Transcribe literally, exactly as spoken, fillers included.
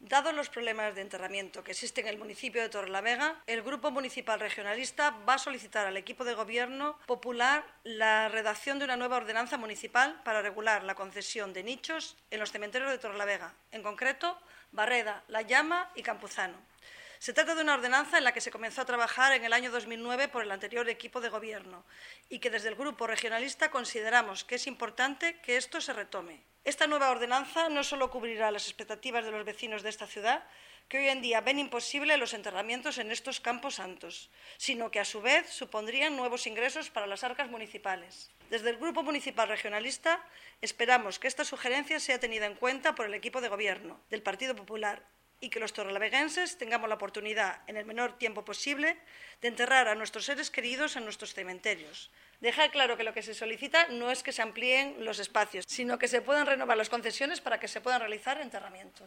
Dados los problemas de enterramiento que existen en el municipio de Torrelavega, el Grupo Municipal Regionalista va a solicitar al equipo de Gobierno popular la redacción de una nueva ordenanza municipal para regular la concesión de nichos en los cementerios de Torrelavega, en concreto Barreda, La Llama y Campuzano. Se trata de una ordenanza en la que se comenzó a trabajar en el año dos mil nueve por el anterior equipo de Gobierno y que desde el Grupo Regionalista consideramos que es importante que esto se retome. Esta nueva ordenanza no solo cubrirá las expectativas de los vecinos de esta ciudad, que hoy en día ven imposible los enterramientos en estos campos santos, sino que a su vez supondrían nuevos ingresos para las arcas municipales. Desde el Grupo Municipal Regionalista esperamos que esta sugerencia sea tenida en cuenta por el equipo de Gobierno del Partido Popular y que los torrelaveguenses tengamos la oportunidad, en el menor tiempo posible, de enterrar a nuestros seres queridos en nuestros cementerios. Dejar claro que lo que se solicita no es que se amplíen los espacios, sino que se puedan renovar las concesiones para que se puedan realizar enterramientos.